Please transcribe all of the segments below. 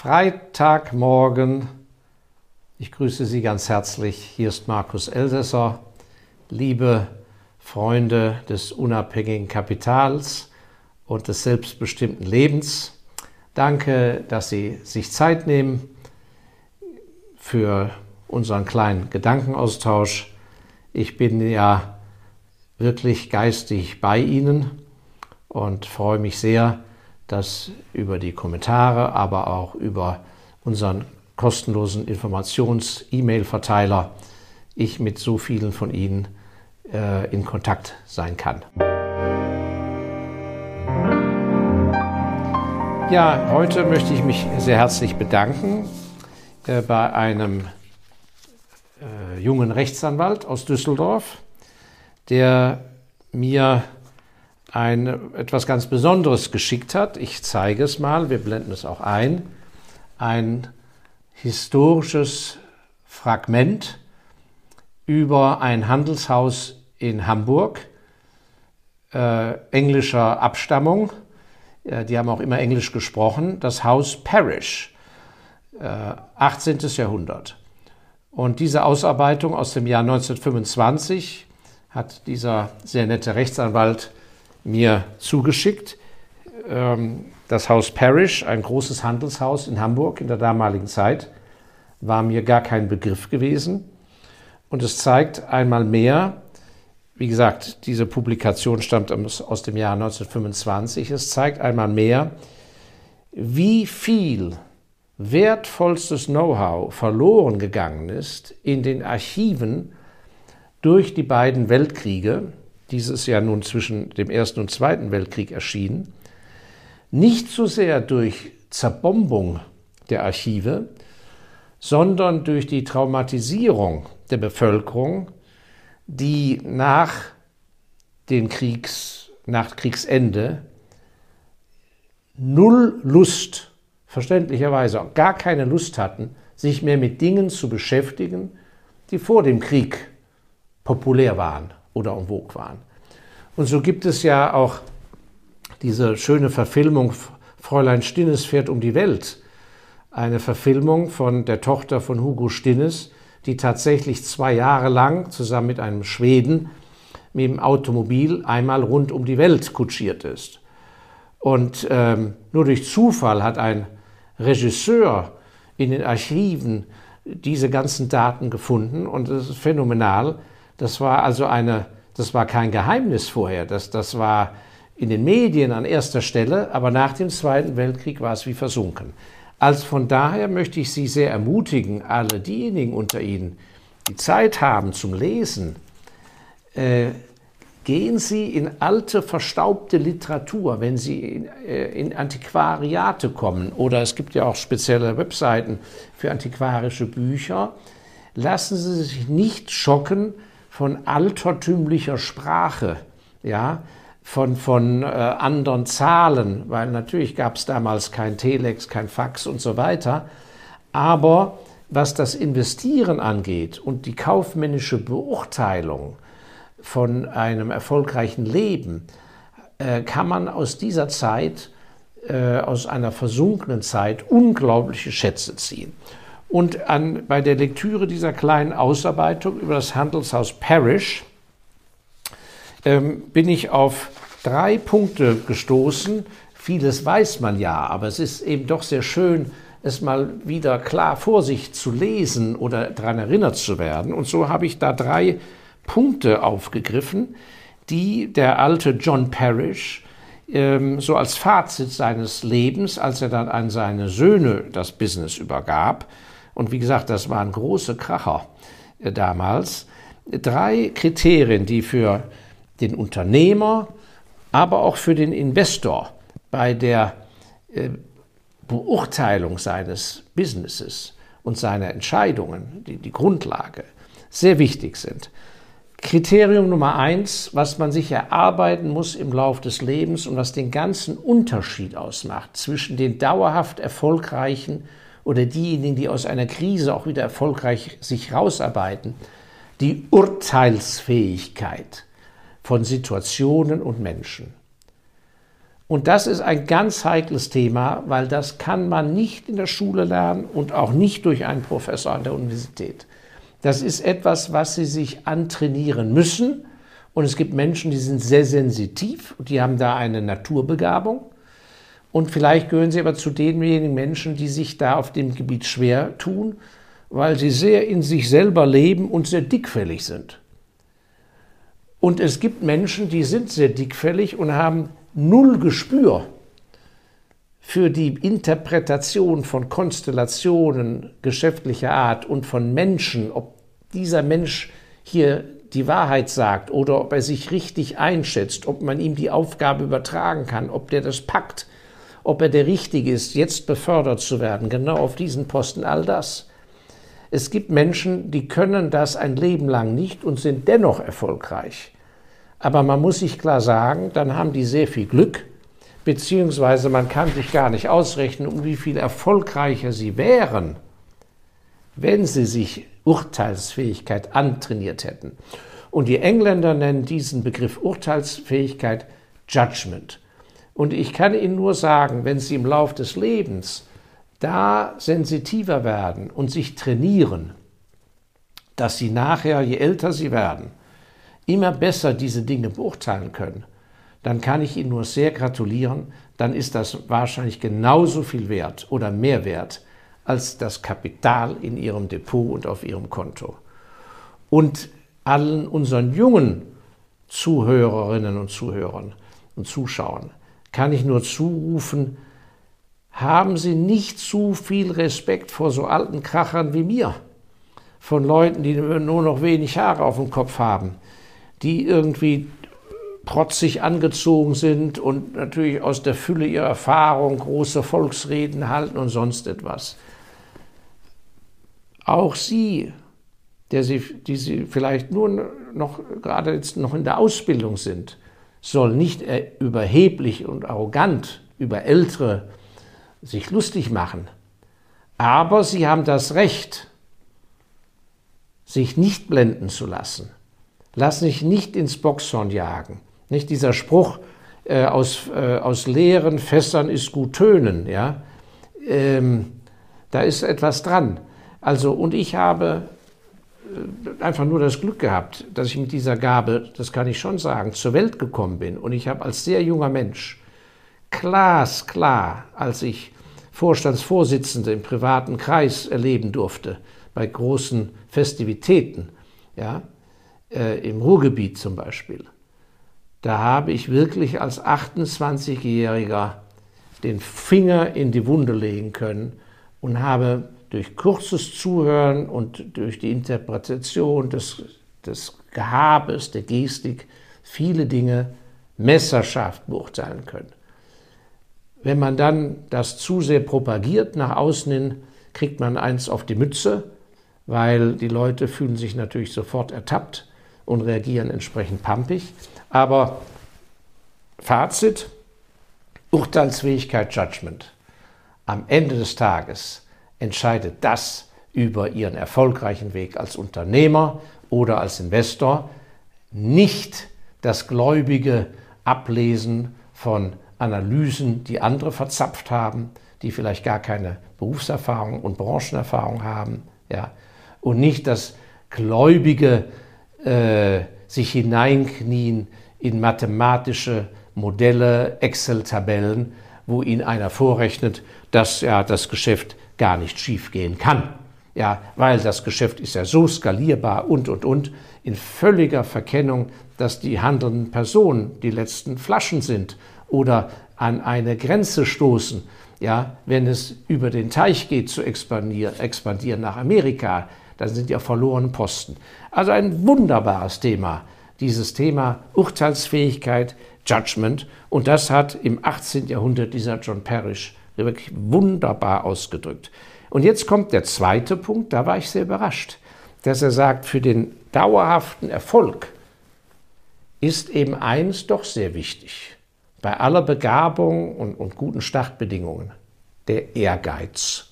Freitagmorgen. Ich grüße Sie ganz herzlich. Hier ist Markus Elsässer. Liebe Freunde des unabhängigen Kapitals und des selbstbestimmten Lebens, danke, dass Sie sich Zeit nehmen für unseren kleinen Gedankenaustausch. Ich bin ja wirklich geistig bei Ihnen und freue mich sehr, dass über die Kommentare, aber auch über unseren kostenlosen Informations-E-Mail-Verteiler ich mit so vielen von Ihnen in Kontakt sein kann. Ja, heute möchte ich mich sehr herzlich bedanken bei einem jungen Rechtsanwalt aus Düsseldorf, der mir etwas ganz Besonderes geschickt hat. Ich zeige es mal, wir blenden es auch ein. Ein historisches Fragment über ein Handelshaus in Hamburg, englischer Abstammung. Die haben auch immer Englisch gesprochen. Das Haus Parrish, 18. Jahrhundert. Und diese Ausarbeitung aus dem Jahr 1925 hat dieser sehr nette Rechtsanwalt mir zugeschickt. Das Haus Parrish, ein großes Handelshaus in Hamburg in der damaligen Zeit, war mir gar kein Begriff gewesen. Und es zeigt einmal mehr, wie gesagt, diese Publikation stammt aus dem Jahr 1925, es zeigt einmal mehr, wie viel wertvollstes Know-how verloren gegangen ist in den Archiven durch die beiden Weltkriege. Dieses ja nun zwischen dem Ersten und Zweiten Weltkrieg erschienen, nicht so sehr durch Zerbombung der Archive, sondern durch die Traumatisierung der Bevölkerung, die nach Kriegsende null Lust, verständlicherweise auch gar keine Lust hatten, sich mehr mit Dingen zu beschäftigen, die vor dem Krieg populär waren oder en vogue waren. Und so gibt es ja auch diese schöne Verfilmung Fräulein Stinnes fährt um die Welt. Eine Verfilmung von der Tochter von Hugo Stinnes, die tatsächlich 2 Jahre lang zusammen mit einem Schweden mit dem Automobil einmal rund um die Welt kutschiert ist. Und nur durch Zufall hat ein Regisseur in den Archiven diese ganzen Daten gefunden und das ist phänomenal. Das war kein Geheimnis vorher, das war in den Medien an erster Stelle, aber nach dem Zweiten Weltkrieg war es wie versunken. Also von daher möchte ich Sie sehr ermutigen, alle diejenigen unter Ihnen, die Zeit haben zum Lesen, gehen Sie in alte, verstaubte Literatur, wenn Sie in Antiquariate kommen, oder es gibt ja auch spezielle Webseiten für antiquarische Bücher, lassen Sie sich nicht schocken von altertümlicher Sprache, ja, von anderen Zahlen, weil natürlich gab es damals kein Telex, kein Fax und so weiter. Aber was das Investieren angeht und die kaufmännische Beurteilung von einem erfolgreichen Leben, kann man aus dieser Zeit, aus einer versunkenen Zeit, unglaubliche Schätze ziehen. Und bei der Lektüre dieser kleinen Ausarbeitung über das Handelshaus Parrish bin ich auf 3 Punkte gestoßen. Vieles weiß man ja, aber es ist eben doch sehr schön, es mal wieder klar vor sich zu lesen oder daran erinnert zu werden. Und so habe ich da 3 Punkte aufgegriffen, die der alte John Parrish so als Fazit seines Lebens, als er dann an seine Söhne das Business übergab, und wie gesagt, das waren große Kracher damals, 3 Kriterien, die für den Unternehmer, aber auch für den Investor bei der Beurteilung seines Businesses und seiner Entscheidungen, die Grundlage, sehr wichtig sind. Kriterium Nummer 1, was man sich erarbeiten muss im Lauf des Lebens und was den ganzen Unterschied ausmacht zwischen den dauerhaft Erfolgreichen oder diejenigen, die aus einer Krise auch wieder erfolgreich sich rausarbeiten, die Urteilsfähigkeit von Situationen und Menschen. Und das ist ein ganz heikles Thema, weil das kann man nicht in der Schule lernen und auch nicht durch einen Professor an der Universität. Das ist etwas, was Sie sich antrainieren müssen. Und es gibt Menschen, die sind sehr sensitiv und die haben da eine Naturbegabung. Und vielleicht gehören Sie aber zu denjenigen Menschen, die sich da auf dem Gebiet schwer tun, weil sie sehr in sich selber leben und sehr dickfällig sind. Und es gibt Menschen, die sind sehr dickfällig und haben null Gespür für die Interpretation von Konstellationen geschäftlicher Art und von Menschen, ob dieser Mensch hier die Wahrheit sagt oder ob er sich richtig einschätzt, ob man ihm die Aufgabe übertragen kann, ob der das packt, ob er der Richtige ist, jetzt befördert zu werden, genau auf diesen Posten, all das. Es gibt Menschen, die können das ein Leben lang nicht und sind dennoch erfolgreich. Aber man muss sich klar sagen, dann haben die sehr viel Glück, beziehungsweise man kann sich gar nicht ausrechnen, um wie viel erfolgreicher sie wären, wenn sie sich Urteilsfähigkeit antrainiert hätten. Und die Engländer nennen diesen Begriff Urteilsfähigkeit Judgment. Und ich kann Ihnen nur sagen, wenn Sie im Lauf des Lebens da sensitiver werden und sich trainieren, dass Sie nachher, je älter Sie werden, immer besser diese Dinge beurteilen können, dann kann ich Ihnen nur sehr gratulieren, dann ist das wahrscheinlich genauso viel wert oder mehr wert als das Kapital in Ihrem Depot und auf Ihrem Konto. Und allen unseren jungen Zuhörerinnen und Zuhörern und Zuschauern kann ich nur zurufen, haben Sie nicht zu viel Respekt vor so alten Krachern wie mir, von Leuten, die nur noch wenig Haare auf dem Kopf haben, die irgendwie protzig angezogen sind und natürlich aus der Fülle ihrer Erfahrung große Volksreden halten und sonst etwas. Auch Sie, die Sie vielleicht nur noch gerade jetzt noch in der Ausbildung sind, soll nicht überheblich und arrogant über Ältere sich lustig machen. Aber Sie haben das Recht, sich nicht blenden zu lassen. Lass dich nicht ins Boxhorn jagen. Nicht dieser Spruch, aus leeren Fässern ist gut tönen. Ja? Da ist etwas dran. Also, und ich habe einfach nur das Glück gehabt, dass ich mit dieser Gabe, das kann ich schon sagen, zur Welt gekommen bin. Und ich habe als sehr junger Mensch glasklar, als ich Vorstandsvorsitzende im privaten Kreis erleben durfte, bei großen Festivitäten, ja, im Ruhrgebiet zum Beispiel, da habe ich wirklich als 28-Jähriger den Finger in die Wunde legen können und habe durch kurzes Zuhören und durch die Interpretation des Gehabes, der Gestik, viele Dinge messerscharf beurteilen können. Wenn man dann das zu sehr propagiert nach außen hin, kriegt man eins auf die Mütze, weil die Leute fühlen sich natürlich sofort ertappt und reagieren entsprechend pampig. Aber Fazit, Urteilsfähigkeit, Judgment. Am Ende des Tages entscheidet das über Ihren erfolgreichen Weg als Unternehmer oder als Investor, nicht das gläubige Ablesen von Analysen, die andere verzapft haben, die vielleicht gar keine Berufserfahrung und Branchenerfahrung haben, ja, und nicht das gläubige sich hineinknien in mathematische Modelle, Excel-Tabellen, wo Ihnen einer vorrechnet, dass ja das Geschäft gar nicht schiefgehen kann. Ja, weil das Geschäft ist ja so skalierbar und, in völliger Verkennung, dass die handelnden Personen die letzten Flaschen sind oder an eine Grenze stoßen, ja, wenn es über den Teich geht zu expandieren nach Amerika, dann sind ja verlorene Posten. Also ein wunderbares Thema, dieses Thema Urteilsfähigkeit, Judgment, und das hat im 18. Jahrhundert dieser John Parrish wirklich wunderbar ausgedrückt. Und jetzt kommt der zweite Punkt, da war ich sehr überrascht, dass er sagt, für den dauerhaften Erfolg ist eben eins doch sehr wichtig, bei aller Begabung und guten Startbedingungen, der Ehrgeiz.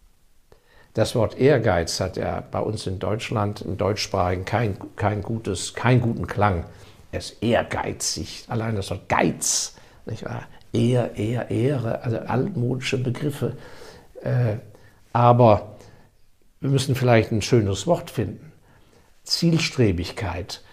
Das Wort Ehrgeiz hat ja bei uns in Deutschland, im Deutschsprachigen, keinen guten Klang. Er ist ehrgeizig, allein das Wort Geiz, nicht wahr? Ehre, also altmodische Begriffe. Aber wir müssen vielleicht ein schönes Wort finden. Zielstrebigkeit,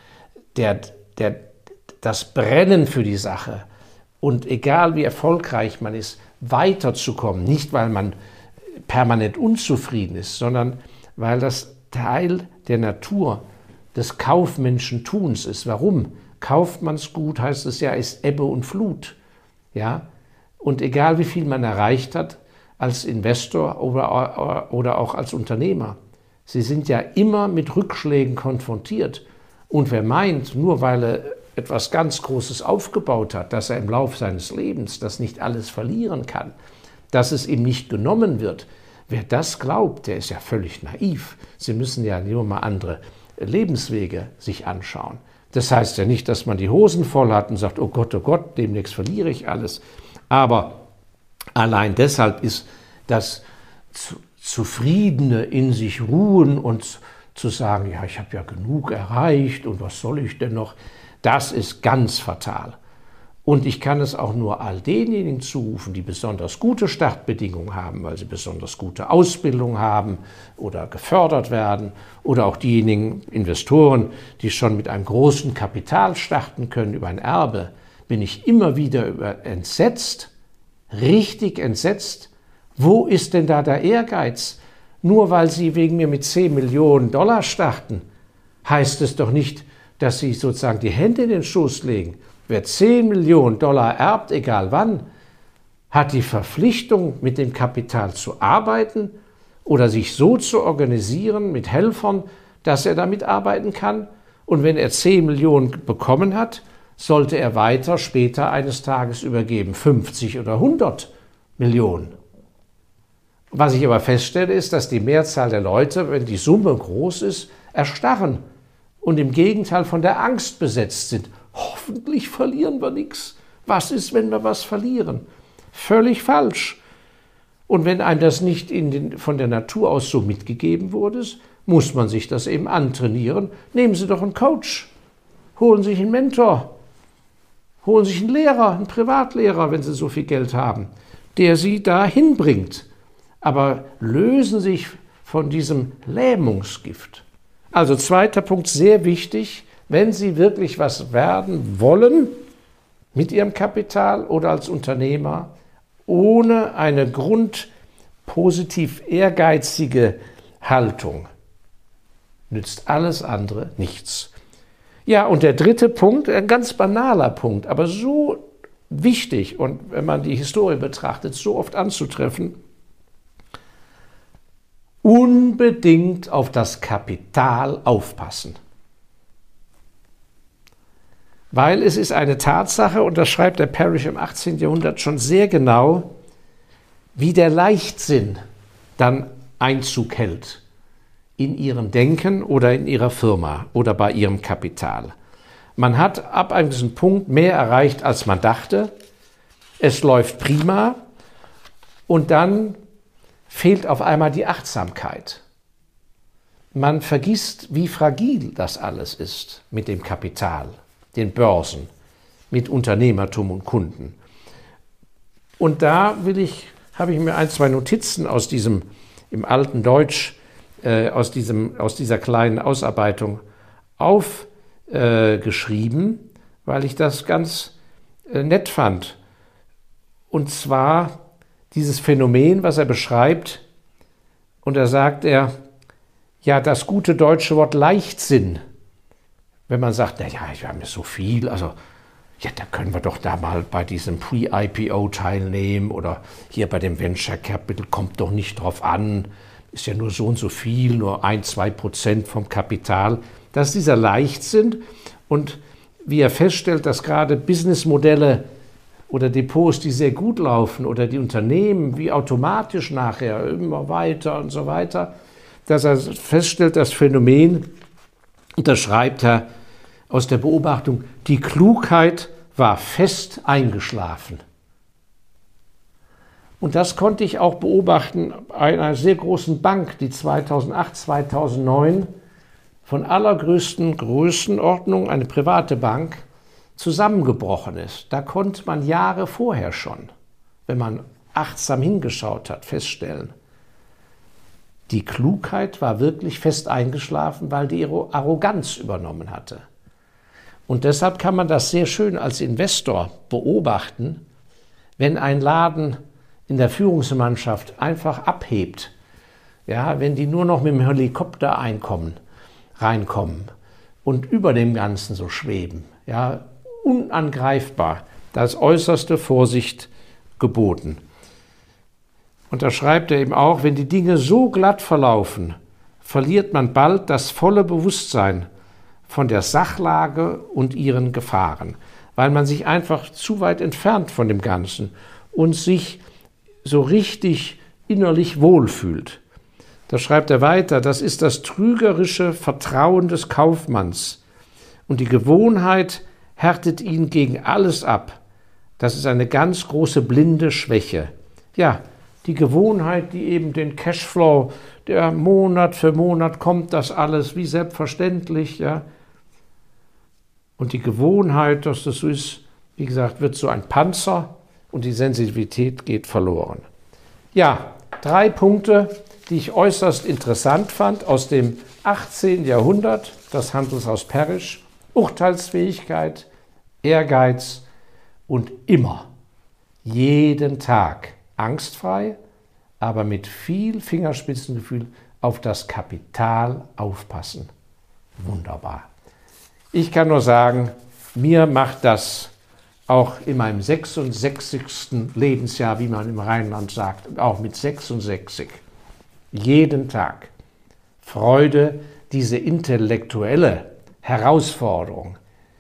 das Brennen für die Sache und egal wie erfolgreich man ist, weiterzukommen. Nicht, weil man permanent unzufrieden ist, sondern weil das Teil der Natur des Kaufmenschentuns ist. Warum? Kaufmannsgut, heißt es ja, ist Ebbe und Flut. Ja? Und egal wie viel man erreicht hat, als Investor oder auch als Unternehmer, Sie sind ja immer mit Rückschlägen konfrontiert. Und wer meint, nur weil er etwas ganz Großes aufgebaut hat, dass er im Lauf seines Lebens das nicht alles verlieren kann, dass es ihm nicht genommen wird, wer das glaubt, der ist ja völlig naiv. Sie müssen ja nur mal andere Lebenswege sich anschauen. Das heißt ja nicht, dass man die Hosen voll hat und sagt, oh Gott, demnächst verliere ich alles. Aber allein deshalb ist das Zufriedene in sich ruhen und zu sagen, ja, ich habe ja genug erreicht und was soll ich denn noch, das ist ganz fatal. Und ich kann es auch nur all denjenigen zurufen, die besonders gute Startbedingungen haben, weil sie besonders gute Ausbildung haben oder gefördert werden, oder auch diejenigen Investoren, die schon mit einem großen Kapital starten können über ein Erbe, bin ich immer wieder entsetzt, richtig entsetzt. Wo ist denn da der Ehrgeiz? Nur weil Sie wegen mir mit 10 Millionen Dollar starten, heißt es doch nicht, dass Sie sozusagen die Hände in den Schoß legen. Wer 10 Millionen Dollar erbt, egal wann, hat die Verpflichtung, mit dem Kapital zu arbeiten oder sich so zu organisieren mit Helfern, dass er damit arbeiten kann. Und wenn er 10 Millionen bekommen hat, sollte er weiter später eines Tages übergeben, 50 oder 100 Millionen. Was ich aber feststelle, ist, dass die Mehrzahl der Leute, wenn die Summe groß ist, erstarren und im Gegenteil von der Angst besetzt sind. Hoffentlich verlieren wir nichts. Was ist, wenn wir was verlieren? Völlig falsch. Und wenn einem das nicht von der Natur aus so mitgegeben wurde, muss man sich das eben antrainieren. Nehmen Sie doch einen Coach, holen Sie sich einen Mentor, holen Sie sich einen Lehrer, einen Privatlehrer, wenn Sie so viel Geld haben, der Sie dahin bringt. Aber lösen Sie sich von diesem Lähmungsgift. Also zweiter Punkt, sehr wichtig, wenn Sie wirklich was werden wollen mit Ihrem Kapital oder als Unternehmer, ohne eine grundpositiv ehrgeizige Haltung, nützt alles andere nichts. Ja, und der dritte Punkt, ein ganz banaler Punkt, aber so wichtig und wenn man die Historie betrachtet, so oft anzutreffen: unbedingt auf das Kapital aufpassen. Weil es ist eine Tatsache, und das schreibt der Parrish im 18. Jahrhundert schon sehr genau, wie der Leichtsinn dann Einzug hält in ihrem Denken oder in ihrer Firma oder bei ihrem Kapital. Man hat ab einem gewissen Punkt mehr erreicht, als man dachte. Es läuft prima und dann fehlt auf einmal die Achtsamkeit. Man vergisst, wie fragil das alles ist mit dem Kapital, den Börsen, mit Unternehmertum und Kunden. Und da habe ich mir ein, zwei Notizen aus diesem, im alten Deutsch, aus dieser kleinen Ausarbeitung aufgeschrieben, weil ich das ganz nett fand. Und zwar dieses Phänomen, was er beschreibt, und da sagt er, ja, das gute deutsche Wort Leichtsinn, wenn man sagt, naja, wir haben ja so viel, also ja, da können wir doch da mal bei diesem Pre-IPO teilnehmen oder hier bei dem Venture Capital, kommt doch nicht drauf an, ist ja nur so und so viel, nur 1-2% vom Kapital. Das ist dieser Leichtsinn und wie er feststellt, dass gerade Businessmodelle oder Depots, die sehr gut laufen oder die Unternehmen, wie automatisch nachher immer weiter und so weiter, dass er feststellt, das Phänomen, und das schreibt er aus der Beobachtung, die Klugheit war fest eingeschlafen. Und das konnte ich auch beobachten bei einer sehr großen Bank, die 2008, 2009 von allergrößten Größenordnung, eine private Bank, zusammengebrochen ist, da konnte man Jahre vorher schon, wenn man achtsam hingeschaut hat, feststellen, die Klugheit war wirklich fest eingeschlafen, weil die Arroganz übernommen hatte. Und deshalb kann man das sehr schön als Investor beobachten, wenn ein Laden in der Führungsmannschaft einfach abhebt, ja, wenn die nur noch mit dem Helikopter reinkommen und über dem Ganzen so schweben, ja, unangreifbar, da ist äußerste Vorsicht geboten. Und da schreibt er eben auch, wenn die Dinge so glatt verlaufen, verliert man bald das volle Bewusstsein von der Sachlage und ihren Gefahren, weil man sich einfach zu weit entfernt von dem Ganzen und sich so richtig innerlich wohlfühlt. Da schreibt er weiter, das ist das trügerische Vertrauen des Kaufmanns und die Gewohnheit härtet ihn gegen alles ab. Das ist eine ganz große blinde Schwäche. Ja, die Gewohnheit, die eben den Cashflow, der Monat für Monat kommt das alles wie selbstverständlich, ja. Und die Gewohnheit, dass das so ist, wie gesagt, wird so ein Panzer und die Sensitivität geht verloren. Ja, 3 Punkte, die ich äußerst interessant fand aus dem 18. Jahrhundert, das Handelshaus Parrish: Urteilsfähigkeit, Ehrgeiz und immer, jeden Tag angstfrei, aber mit viel Fingerspitzengefühl auf das Kapital aufpassen. Wunderbar. Ich kann nur sagen, mir macht das auch in meinem 66. Lebensjahr, wie man im Rheinland sagt, auch mit 66, jeden Tag Freude, diese intellektuelle Herausforderung,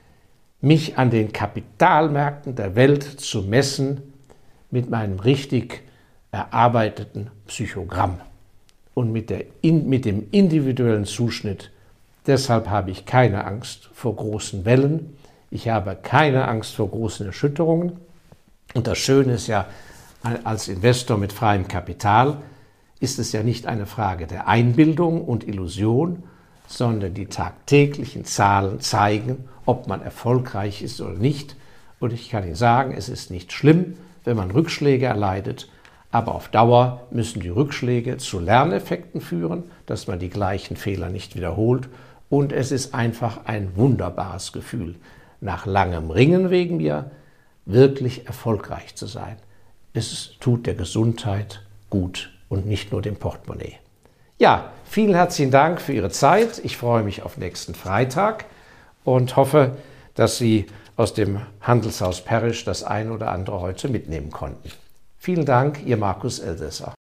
mich an den Kapitalmärkten der Welt zu messen mit meinem richtig erarbeiteten Psychogramm und mit dem individuellen Zuschnitt. Deshalb habe ich keine Angst vor großen Wellen, ich habe keine Angst vor großen Erschütterungen. Und das Schöne ist ja, als Investor mit freiem Kapital ist es ja nicht eine Frage der Einbildung und Illusion, sondern die tagtäglichen Zahlen zeigen, ob man erfolgreich ist oder nicht. Und ich kann Ihnen sagen, es ist nicht schlimm, wenn man Rückschläge erleidet, aber auf Dauer müssen die Rückschläge zu Lerneffekten führen, dass man die gleichen Fehler nicht wiederholt. Und es ist einfach ein wunderbares Gefühl, nach langem Ringen wegen mir wirklich erfolgreich zu sein. Es tut der Gesundheit gut und nicht nur dem Portemonnaie. Ja, vielen herzlichen Dank für Ihre Zeit. Ich freue mich auf nächsten Freitag und hoffe, dass Sie aus dem Handelshaus Parrish das ein oder andere heute mitnehmen konnten. Vielen Dank, Ihr Markus Elsässer.